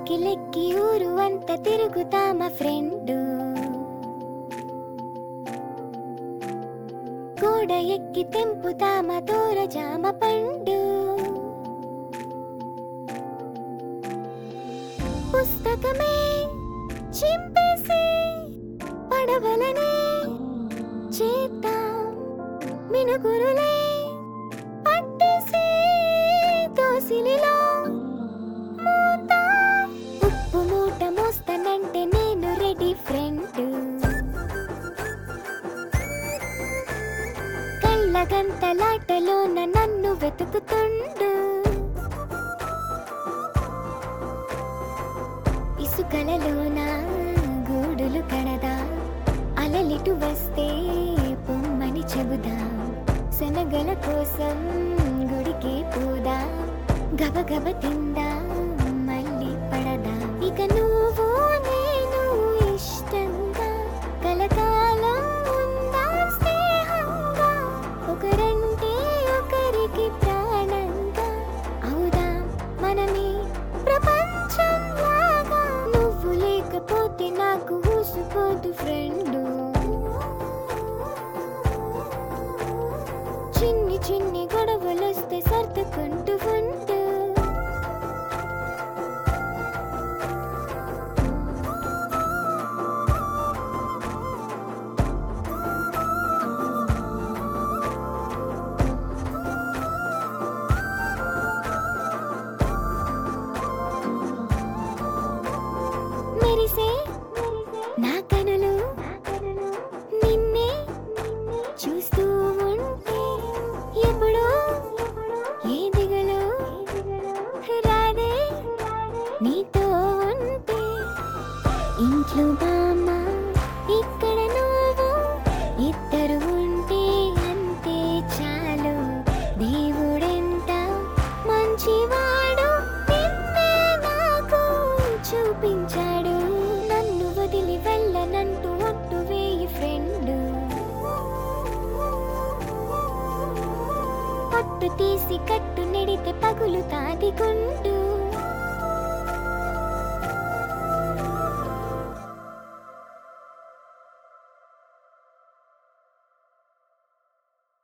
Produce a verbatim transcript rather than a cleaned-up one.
సైకిలెక్కి ఊరు అంత తిరుగుతామా ఫ్రెండు, గోడ ఎక్కి తెంపుతామా దూర జామ పండు, పుస్తకమే చింపేసి పడవలనే చేద్దాం మినుగురులే పట్టేసి దోసిలిలో మూత, ఉప్పు మూట మోస్తానంటే నేను రెడీ ఫ్రెండ్, కళ్ళగంతలాటలోన నన్ను వెతుకుతుండు, ఇసుకలలోన గూడులు కడదా అలలిటు వస్తే పొమ్మని చెబుదా, శనగల కోసం గుడికి పోదా, గబగబ తిందా మళ్ళీ పడదా, ఇక నువ్వు నేను ఇష్టంగా కలకాలం ఉందాం స్నేహంగా, ఒకరంటే ఒకరికి ప్రాణంగా అవుదాం మనమే ప్రపంచం లాగా, నువ్వు లేకపోతే నాకు ఊసుకోదు ఫ్రెండు, చిన్ని చిన్ని గొడవలొస్తే సర్దుకుంటూ ఉండు, మెరిసే నా కనులు నిన్నే చూస్తూ ఉంటే ఎప్పుడో ఏ దిగులు రాదే నీతో ఉంటే, ఇంట్లో బామ్మ ఇక్కడ నువ్వు ఇద్దరు ఉంటే అంతే చాలు, దేవుడెంత మంచివాడు నిన్నే నాకు చూపించాడు, నన్ను వదిలి వెళ్ళనంటూ ఒట్టు వేయి ఫ్రెండు, పట్టు తీసి కట్టు నెడితే పగులుతాది గుండు.